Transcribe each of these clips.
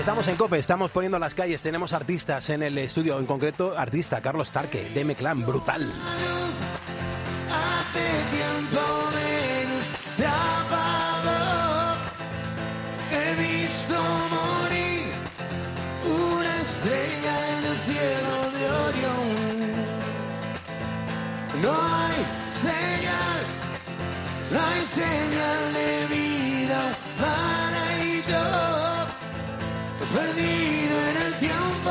Estamos en COPE, estamos poniendo las calles, tenemos artistas en el estudio, en concreto artista Carlos Tarque, de M-Clan, brutal. Hace tiempo Venus se apagó, he visto morir una estrella en el cielo de Orión. No hay señal de vida humana y yo, perdido en el tiempo,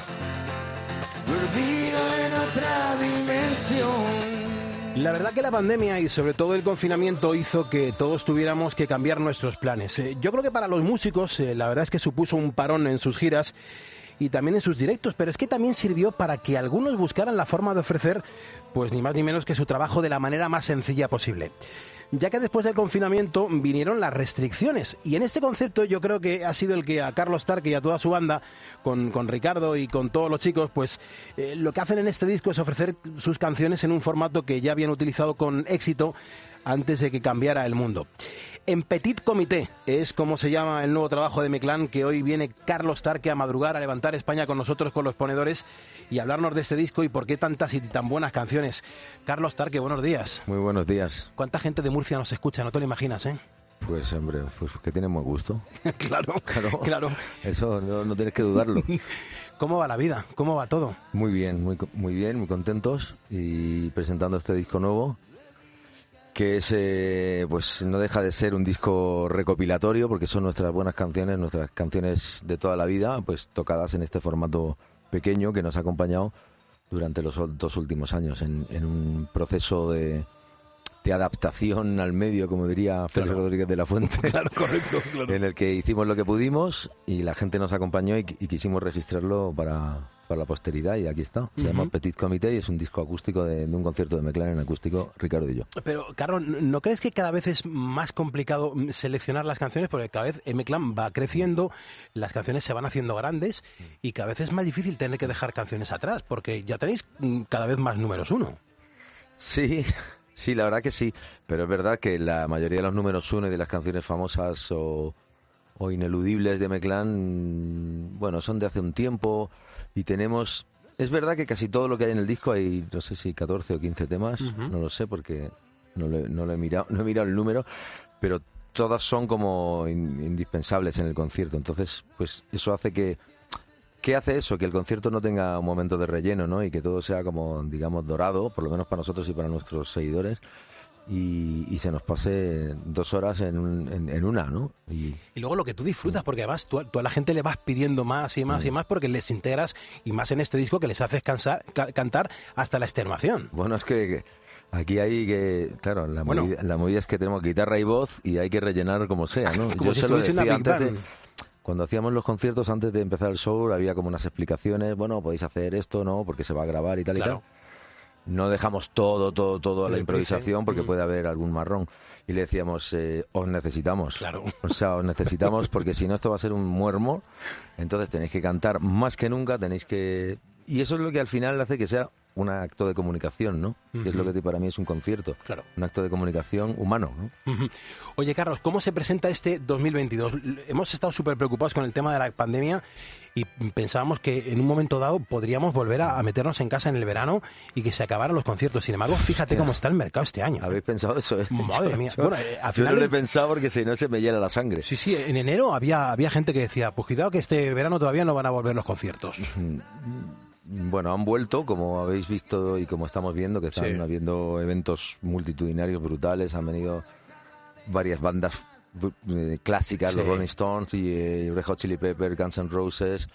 perdido en otra dimensión. La verdad que la pandemia y sobre todo el confinamiento hizo que todos tuviéramos que cambiar nuestros planes. Yo creo que para los músicos la verdad es que supuso un parón en sus giras y también en sus directos, pero es que también sirvió para que algunos buscaran la forma de ofrecer, pues ni más ni menos que su trabajo de la manera más sencilla posible. Ya que después del confinamiento vinieron las restricciones y en este concepto yo creo que ha sido el que a Carlos Tarque y a toda su banda, con Ricardo y con todos los chicos, pues lo que hacen en este disco es ofrecer sus canciones en un formato que ya habían utilizado con éxito antes de que cambiara el mundo. En Petit Comité es como se llama el nuevo trabajo de M-Clan, que hoy viene Carlos Tarque a madrugar, a levantar España con nosotros, con los ponedores, y hablarnos de este disco y por qué tantas y tan buenas canciones. Carlos Tarque, buenos días. Muy buenos días. ¿Cuánta gente de Murcia nos escucha? No te lo imaginas, ¿eh? Pues hombre, pues que tienen buen gusto. Claro. Eso no tienes que dudarlo. ¿Cómo va la vida? ¿Cómo va todo? Muy bien, muy contentos y presentando este disco nuevo, que es, pues no deja de ser un disco recopilatorio, porque son nuestras buenas canciones, nuestras canciones de toda la vida, pues tocadas en este formato pequeño que nos ha acompañado durante los 2 últimos años en un proceso de adaptación al medio, como diría Félix Rodríguez de la Fuente. Claro, correcto. En el que hicimos lo que pudimos y la gente nos acompañó y quisimos registrarlo para la posteridad, y aquí está. Se llama Petit Comité y es un disco acústico de un concierto de M-Clan en acústico, Ricardo y yo. Pero, Carlos, ¿no crees que cada vez es más complicado seleccionar las canciones? Porque cada vez M-Clan va creciendo, las canciones se van haciendo grandes y cada vez es más difícil tener que dejar canciones atrás, porque ya tenéis cada vez más números uno. Sí, la verdad que sí, pero es verdad que la mayoría de los números uno y de las canciones famosas o ineludibles de M-Clan, bueno, son de hace un tiempo y tenemos... Es verdad que casi todo lo que hay en el disco hay, no sé si 14 o 15 temas, no lo sé porque no lo he mirado, no he mirado el número, pero todas son como indispensables en el concierto. Entonces, pues eso hace que... ¿Qué hace eso? Que el concierto no tenga un momento de relleno, ¿no? Y que todo sea como, digamos, dorado, por lo menos para nosotros y para nuestros seguidores, y se nos pase 2 horas en una, ¿no? Y luego lo que tú disfrutas, porque además tú a la gente le vas pidiendo más y más y más, porque les integras, y más en este disco que les haces cantar hasta la extenuación. Bueno, es que aquí hay que... Claro, la movida es que tenemos guitarra y voz y hay que rellenar como sea, ¿no? Como yo si se lo estuviese decía una Big antes Band. Cuando hacíamos los conciertos, antes de empezar el show, había como unas explicaciones, bueno, podéis hacer esto, ¿no? Porque se va a grabar y tal y tal. No dejamos todo a la improvisación porque puede haber algún marrón. Y le decíamos, os necesitamos. Claro. O sea, os necesitamos porque si no esto va a ser un muermo. Entonces tenéis que cantar más que nunca, tenéis que... Y eso es lo que al final hace que sea un acto de comunicación, ¿no? Que es lo que para mí es un concierto. Claro. Un acto de comunicación humano, ¿no? Oye, Carlos, ¿cómo se presenta este 2022? Hemos estado súper preocupados con el tema de la pandemia y pensábamos que en un momento dado podríamos volver a meternos en casa en el verano y que se acabaran los conciertos. Sin embargo, fíjate cómo está el mercado este año. ¿Habéis pensado eso? Madre mía. Bueno, yo no lo he pensado porque si no se me hiela la sangre. Sí, en enero había gente que decía, pues cuidado que este verano todavía no van a volver los conciertos. Bueno, han vuelto, como habéis visto y como estamos viendo, que están habiendo eventos multitudinarios brutales. Han venido varias bandas clásicas, los Rolling Stones y Red Hot Chili Peppers, Guns N' Roses.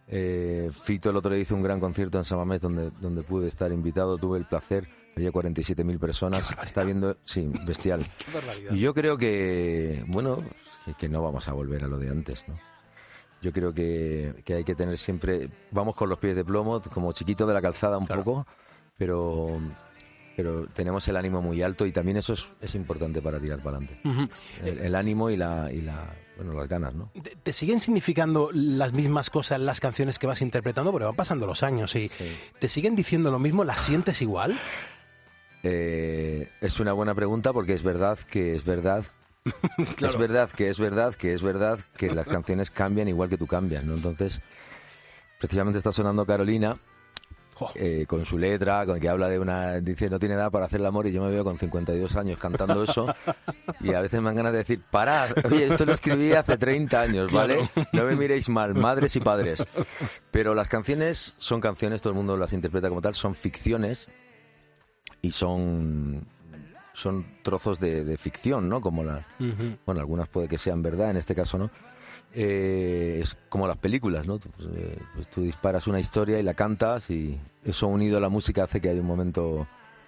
Fito el otro día hizo un gran concierto en San Mamés donde pude estar invitado, tuve el placer. Había 47.000 personas. Está viendo, sí, bestial. Qué barbaridad. Y yo creo que, bueno, que no vamos a volver a lo de antes, ¿no? Yo creo que hay que tener siempre... Vamos con los pies de plomo, como chiquito de la calzada un poco, pero tenemos el ánimo muy alto y también eso es importante para tirar para adelante. El ánimo y las ganas, ¿no? ¿Te siguen significando las mismas cosas las canciones que vas interpretando? Porque van pasando los años y ¿te siguen diciendo lo mismo? ¿Las sientes igual? Es una buena pregunta porque es verdad Es verdad que las canciones cambian igual que tú cambias, ¿no? Entonces, precisamente está sonando Carolina, con su letra, con que habla de dice no tiene edad para hacer el amor, y yo me veo con 52 años cantando eso, y a veces me dan ganas de decir, parad, oye, esto lo escribí hace 30 años, ¿vale? No me miréis mal, madres y padres. Pero las canciones son canciones, todo el mundo las interpreta como tal, son ficciones, y son trozos de ficción, ¿no? Como bueno, algunas puede que sean verdad, en este caso no. Es como las películas, ¿no? Pues tú disparas una historia y la cantas, y eso unido a la música hace que haya un momento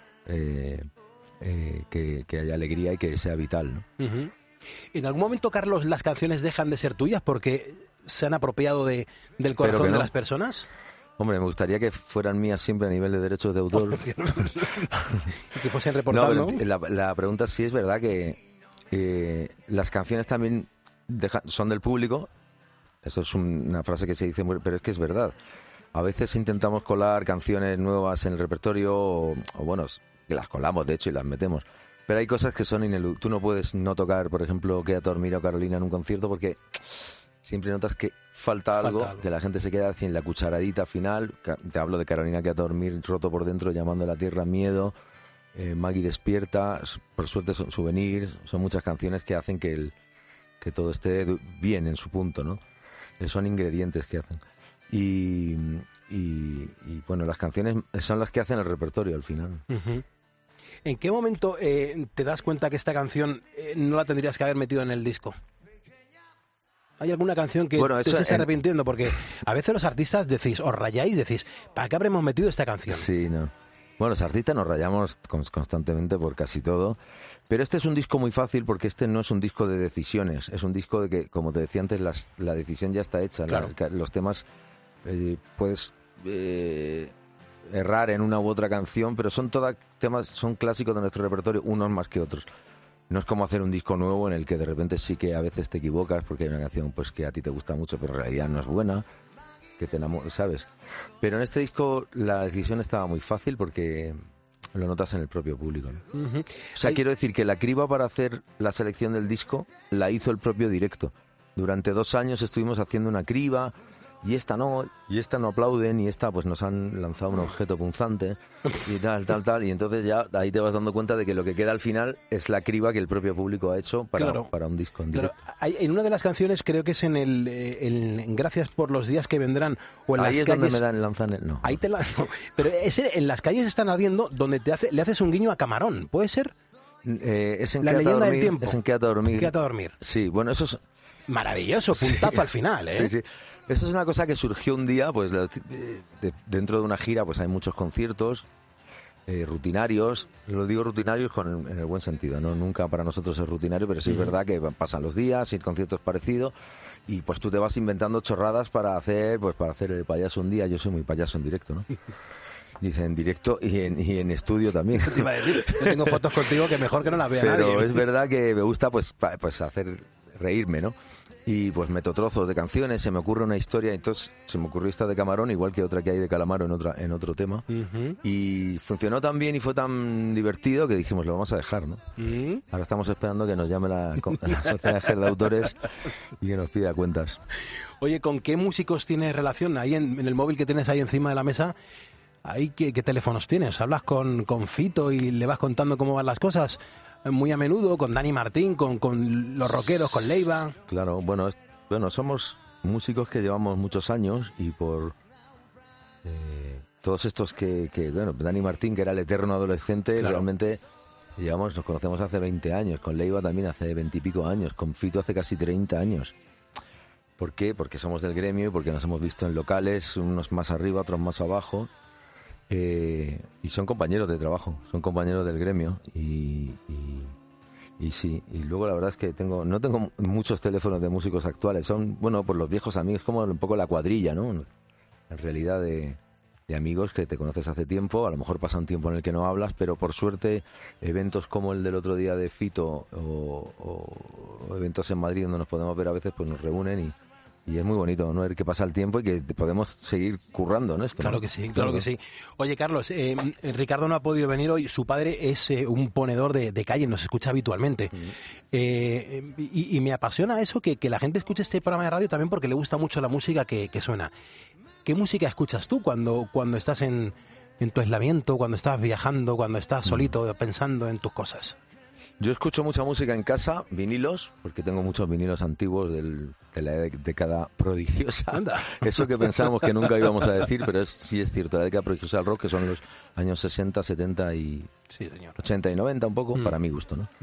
que haya alegría y que sea vital, ¿no? ¿En algún momento, Carlos, las canciones dejan de ser tuyas porque se han apropiado del corazón de las personas? Hombre, me gustaría que fueran mías siempre a nivel de derechos de autor. Y que fuesen reportadas, ¿no? La pregunta sí es verdad que las canciones también son del público. Eso es una frase que se dice, pero es que es verdad. A veces intentamos colar canciones nuevas en el repertorio, o bueno, que las colamos de hecho y las metemos. Pero hay cosas que son ineludibles. Tú no puedes no tocar, por ejemplo, Quédate a dormir o Carolina en un concierto, porque siempre notas que falta algo, que la gente se queda sin la cucharadita final. Te hablo de Carolina Quédate a dormir, Roto por dentro, Llamando a la tierra, Miedo, Maggie despierta, por suerte son Souvenir. Son muchas canciones que hacen que todo esté bien en su punto, ¿no? Son ingredientes que hacen. Y bueno, las canciones son las que hacen el repertorio al final. ¿En qué momento te das cuenta que esta canción no la tendrías que haber metido en el disco? ¿Hay alguna canción que te estés arrepintiendo? Porque a veces los artistas decís, os rayáis, decís, ¿para qué habremos metido esta canción? Sí, no. Bueno, los artistas nos rayamos constantemente por casi todo, pero este es un disco muy fácil porque este no es un disco de decisiones, es un disco de que, como te decía antes, la decisión ya está hecha. Claro. Los temas puedes errar en una u otra canción, pero son todos temas, son clásicos de nuestro repertorio, unos más que otros. No es como hacer un disco nuevo en el que de repente sí que a veces te equivocas porque hay una canción pues que a ti te gusta mucho pero en realidad no es buena, que te enamoras, ¿sabes? Pero en este disco la decisión estaba muy fácil porque lo notas en el propio público, ¿no? O sea, quiero decir que la criba para hacer la selección del disco la hizo el propio Directo. Durante 2 años estuvimos haciendo una criba, y esta no aplauden, y esta pues nos han lanzado un objeto punzante y tal, y entonces ya ahí te vas dando cuenta de que lo que queda al final es la criba que el propio público ha hecho para un disco en directo. En una de las canciones, creo que es en Gracias por los días que vendrán, o en ahí las es calles, donde me lanzan no. Ahí no, pero en Las calles están ardiendo, donde le haces un guiño a Camarón, ¿puede ser? Es en La leyenda del tiempo. Es en Quédate a dormir. Quédate a dormir. Sí, bueno, eso es maravilloso, puntazo al final, ¿eh? Sí. Eso es una cosa que surgió un día, pues dentro de una gira, pues hay muchos conciertos rutinarios. Lo digo rutinarios en el buen sentido, ¿no? Nunca para nosotros es rutinario, pero sí es verdad que pasan los días y el concierto es parecido, y pues tú te vas inventando chorradas para hacer el payaso un día. Yo soy muy payaso en directo, ¿no? Dice en directo y en estudio también. Eso te iba a decir. Yo tengo fotos contigo que mejor que no las vea nadie. Pero es verdad que me gusta pues hacer reírme, ¿no? Y pues meto trozos de canciones, se me ocurre una historia, entonces se me ocurrió esta de Camarón, igual que otra que hay de Calamaro en otro tema. Y funcionó tan bien y fue tan divertido que dijimos, lo vamos a dejar, ¿no? Ahora estamos esperando que nos llame la Asociación de Autores y que nos pida cuentas. Oye, ¿con qué músicos tienes relación? Ahí en el móvil que tienes ahí encima de la mesa, ¿qué teléfonos tienes? ¿Hablas con Fito y le vas contando cómo van las cosas? Muy a menudo, con Dani Martín, con los rockeros, con Leiva. Claro, bueno, somos músicos que llevamos muchos años, y por todos estos bueno, Dani Martín, que era el eterno adolescente, claro. Realmente nos conocemos hace 20 años, con Leiva también hace 20 y pico años, con Fito hace casi 30 años. ¿Por qué? Porque somos del gremio y porque nos hemos visto en locales, unos más arriba, otros más abajo. Y son compañeros de trabajo, son compañeros del gremio, y sí, y luego la verdad es que no tengo muchos teléfonos de músicos actuales, son, bueno, pues los viejos amigos, como un poco la cuadrilla, ¿no? En realidad de amigos que te conoces hace tiempo, a lo mejor pasa un tiempo en el que no hablas, pero por suerte eventos como el del otro día de Fito o eventos en Madrid donde nos podemos ver a veces, pues nos reúnen Y es muy bonito, ¿no? Ver que pasa el tiempo y que podemos seguir currando, ¿no? Esto, Claro ¿no? que sí, claro que sí. Oye, Carlos, Ricardo no ha podido venir hoy. Su padre es un ponedor de calle, nos escucha habitualmente. Y me apasiona eso, que la gente escuche este programa de radio también porque le gusta mucho la música que suena. ¿Qué música escuchas tú cuando estás en tu aislamiento, cuando estás viajando, cuando estás solito pensando en tus cosas? Yo escucho mucha música en casa, vinilos, porque tengo muchos vinilos antiguos de la década prodigiosa. Anda. Eso que pensábamos que nunca íbamos a decir, pero sí es cierto, la década prodigiosa del rock, que son los años 60, 70 y Sí, señor. 80 y 90 un poco, para mi gusto, ¿no?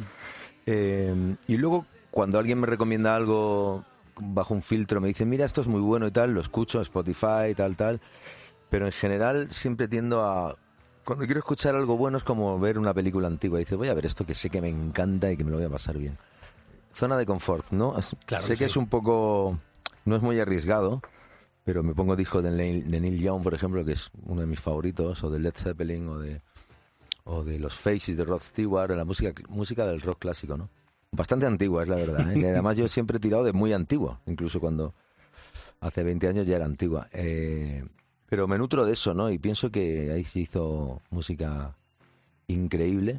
Y luego, cuando alguien me recomienda algo bajo un filtro, me dice, mira, esto es muy bueno y tal, lo escucho, Spotify, tal, pero en general siempre tiendo a... Cuando quiero escuchar algo bueno es como ver una película antigua. Dice, voy a ver esto que sé que me encanta y que me lo voy a pasar bien. Zona de confort, ¿no? Claro sé que que sí. es un poco... No es muy arriesgado, pero me pongo discos de Neil Young, por ejemplo, que es uno de mis favoritos, o de Led Zeppelin, o de los Faces de Rod Stewart, la música del rock clásico, ¿no? Bastante antigua, es la verdad, ¿eh? Que además yo siempre he tirado de muy antiguo, incluso cuando hace 20 años ya era antigua. Pero me nutro de eso, ¿no? Y pienso que ahí se hizo música increíble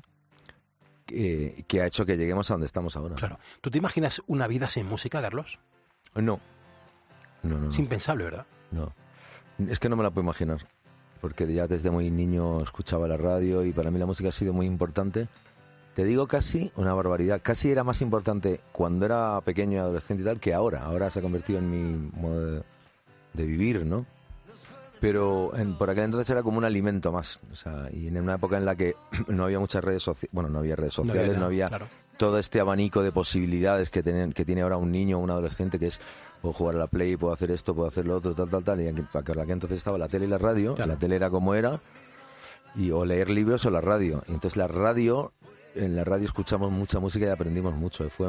que ha hecho que lleguemos a donde estamos ahora. Claro. ¿Tú te imaginas una vida sin música, Carlos? No. Es impensable, ¿verdad? No. Es que no me la puedo imaginar. Porque ya desde muy niño escuchaba la radio y para mí la música ha sido muy importante. Te digo casi una barbaridad. Casi era más importante cuando era pequeño y adolescente y tal que ahora. Ahora se ha convertido en mi modo de vivir, ¿no? Pero por aquel entonces era como un alimento más. O sea, y en una época en la que no había muchas redes sociales, bueno, no había redes sociales, no había claro. todo este abanico de posibilidades que tiene ahora un niño o un adolescente, que es, puedo jugar a la Play, puedo hacer esto, puedo hacer lo otro, tal. Y para aquel entonces estaba la tele y la radio. Claro. La tele era como era, o leer libros o la radio. Y entonces en la radio escuchamos mucha música y aprendimos mucho. Fue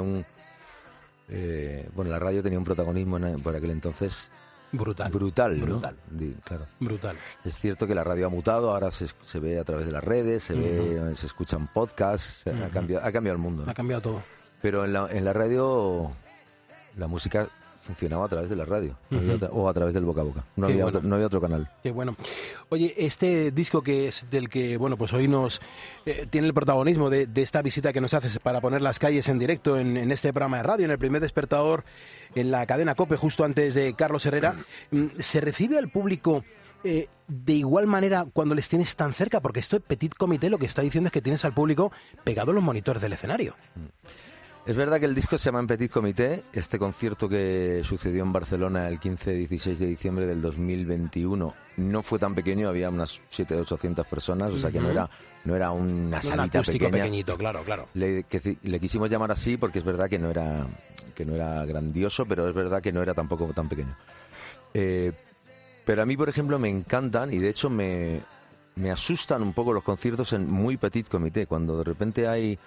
la radio tenía un protagonismo por aquel entonces Brutal. ¿no? Claro. Brutal. Es cierto que la radio ha mutado, ahora se ve a través de las redes, se escuchan podcasts, ha cambiado el mundo, ¿no? Ha cambiado todo. Pero en la radio la música funcionaba a través de la radio o a través del boca a boca. No había otro canal. Qué bueno. Oye, este disco que es del que, bueno, pues hoy nos tiene el protagonismo de esta visita que nos haces para poner las calles en directo en este programa de radio, en el primer despertador, en la cadena COPE, justo antes de Carlos Herrera, ¿se recibe al público de igual manera cuando les tienes tan cerca? Porque esto Petit Comité lo que está diciendo es que tienes al público pegado a los monitores del escenario. Es verdad que el disco se llama En Petit Comité. Este concierto que sucedió en Barcelona el 15-16 de diciembre del 2021 no fue tan pequeño, había unas 700-800 personas, o sea que no era una salita pequeña. Pequeñito, claro. Le quisimos llamar así porque es verdad que no era grandioso, pero es verdad que no era tampoco tan pequeño. Pero a mí, por ejemplo, me encantan y de hecho me asustan un poco los conciertos en muy Petit Comité, cuando de repente hay...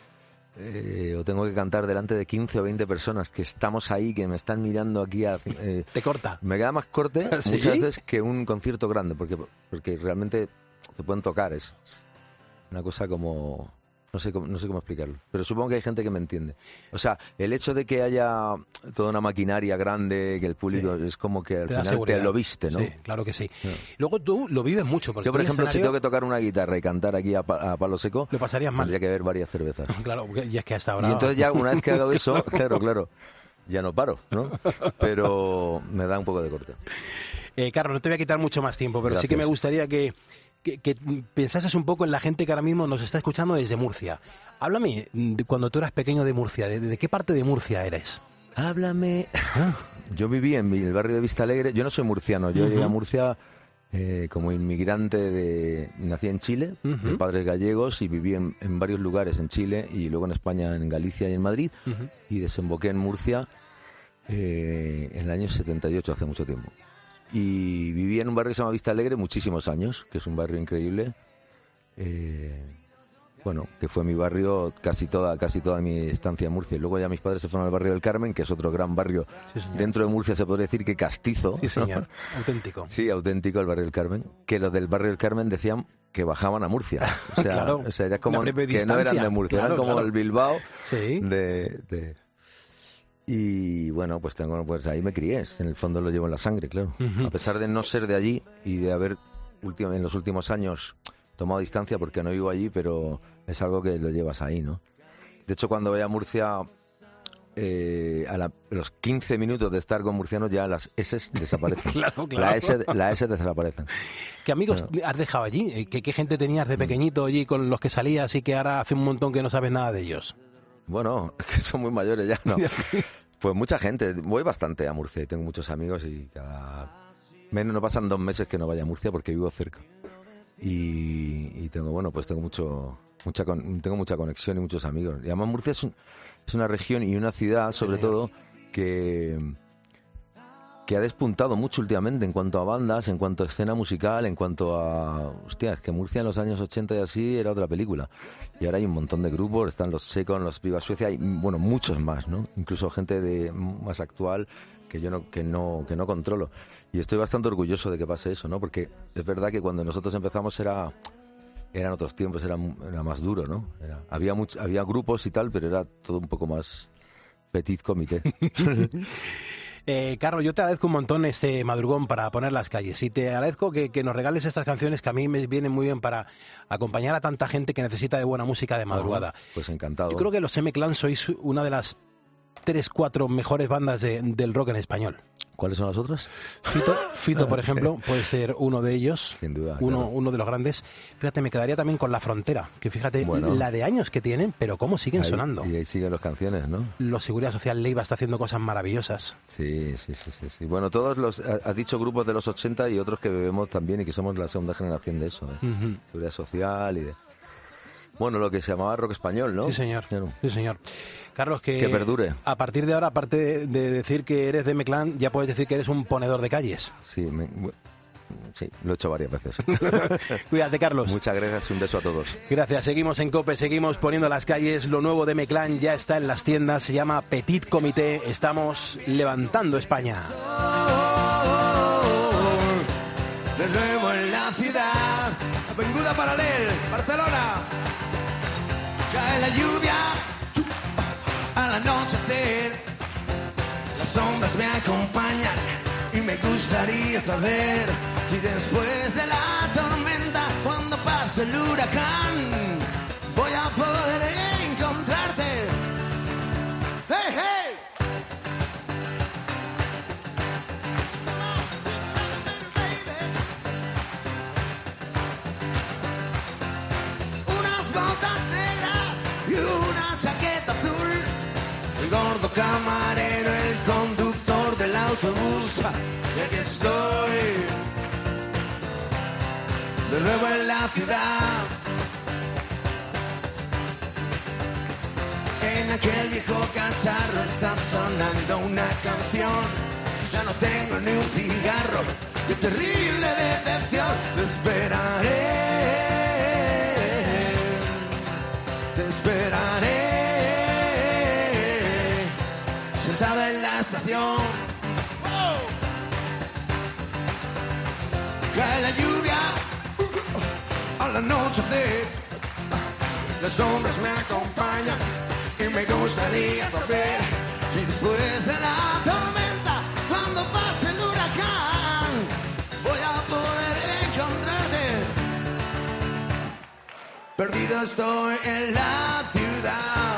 o tengo que cantar delante de 15 o 20 personas que estamos ahí, que me están mirando aquí. Te corta. Me queda más corte ¿Sí? muchas veces que un concierto grande, porque realmente te pueden tocar. Es una cosa como... No sé cómo explicarlo, pero supongo que hay gente que me entiende. O sea, el hecho de que haya toda una maquinaria grande, que el público es como que al final te lo viste, ¿no? Sí, claro que sí. Luego tú lo vives mucho. Porque yo, por tú en ejemplo, si escenario tengo que tocar una guitarra y cantar aquí a palo seco, lo pasarías mal. tendría que beber varias cervezas. Claro, y es que hasta ahora... Y entonces ya una vez que hago eso, claro, ya no paro, ¿no? Pero me da un poco de corte. Carlos, no te voy a quitar mucho más tiempo, pero Gracias. sí que me gustaría que pensases un poco en la gente que ahora mismo nos está escuchando desde Murcia. Háblame de cuando tú eras pequeño de Murcia, ¿de qué parte de Murcia eres? Háblame. Yo viví en el barrio de Vista Alegre. Yo no soy murciano, yo llegué a Murcia como inmigrante nací en Chile, de padres gallegos, y viví en varios lugares en Chile y luego en España, en Galicia y en Madrid, y desemboqué en Murcia en el año 78, hace mucho tiempo. Y viví en un barrio que se llama Vista Alegre muchísimos años, que es un barrio increíble, que fue mi barrio casi toda mi estancia en Murcia. Y luego ya mis padres se fueron al barrio del Carmen, que es otro gran barrio. Sí, señor. Dentro de Murcia se podría decir que castizo. Sí, señor. ¿No? Auténtico. Sí, auténtico el barrio del Carmen. Que los del barrio del Carmen decían que bajaban a Murcia. O sea, Claro, o sea era como una breve que no eran distancia. de Murcia, Claro, eran como claro. el Bilbao Sí. Y bueno, pues ahí me crié, en el fondo lo llevo en la sangre, claro. A pesar de no ser de allí y de haber en los últimos años tomado distancia porque no vivo allí, pero es algo que lo llevas ahí, ¿no? De hecho, cuando voy a Murcia, a los 15 minutos de estar con murcianos ya las S desaparecen. Claro. La S desaparecen. ¿Qué amigos has dejado allí? ¿Qué gente tenías de pequeñito allí con los que salías y que ahora hace un montón que no sabes nada de ellos? Bueno, que son muy mayores ya, ¿no? Pues mucha gente. Voy bastante a Murcia y tengo muchos amigos y no pasan 2 meses que no vaya a Murcia porque vivo cerca. Y tengo mucha conexión y muchos amigos. Y además Murcia es una región y una ciudad, sobre todo, que ha despuntado mucho últimamente en cuanto a bandas, en cuanto a escena musical, en cuanto a... Hostia, es que Murcia en los años 80 y así era otra película. Y ahora hay un montón de grupos, están los Secon, los Viva Suecia, y bueno, muchos más, ¿no? Incluso gente más actual que yo no controlo. Y estoy bastante orgulloso de que pase eso, ¿no? Porque es verdad que cuando nosotros empezamos eran otros tiempos, era más duro, ¿no? Había grupos y tal, pero era todo un poco más petit comité. Carlos, yo te agradezco un montón este madrugón para poner las calles y te agradezco que nos regales estas canciones que a mí me vienen muy bien para acompañar a tanta gente que necesita de buena música de madrugada. Pues encantado. Yo creo que los M-Clan sois una de las 3-4 mejores bandas del rock en español. ¿Cuáles son las otras? Fito, por ejemplo, puede ser uno de ellos. Sin duda. Uno de los grandes. Fíjate, me quedaría también con La Frontera, que fíjate la de años que tienen, pero cómo siguen sonando. Y ahí siguen las canciones, ¿no? Los Seguridad Social Leiva está haciendo cosas maravillosas. Sí. Bueno, has dicho grupos de los 80 y otros que bebemos también y que somos la segunda generación de eso, ¿eh? Seguridad Social y de... Bueno, lo que se llamaba rock español, ¿no? Sí, señor. Claro. Sí, señor. Carlos, que perdure. A partir de ahora, aparte de decir que eres de M-Clan, ya puedes decir que eres un ponedor de calles. Sí, lo he hecho varias veces. Cuídate, Carlos. Muchas gracias y un beso a todos. Gracias. Seguimos en COPE, seguimos poniendo las calles. Lo nuevo de M-Clan ya está en las tiendas, se llama Petit Comité. Estamos levantando España. De nuevo en la ciudad, Avenida Paral·lel, Barcelona. Cae la lluvia al anochecer, las sombras me acompañan y me gustaría saber si después de la tormenta, cuando pase el huracán, voy a poder encontrarte. ¡Hey, hey! Unas botas negras y una chaqueta azul. El gordo camarero, el conductor del autobús. Y aquí estoy, de nuevo en la ciudad. En aquel viejo cacharro está sonando una canción. Ya no tengo ni un cigarro, qué terrible decepción. Te esperaré, sentada en la estación. Cae la lluvia al anochecer, las sombras me acompañan y me gustaría saber si después de la tormenta, cuando pase el huracán, voy a poder encontrarte. Perdido estoy en la ciudad.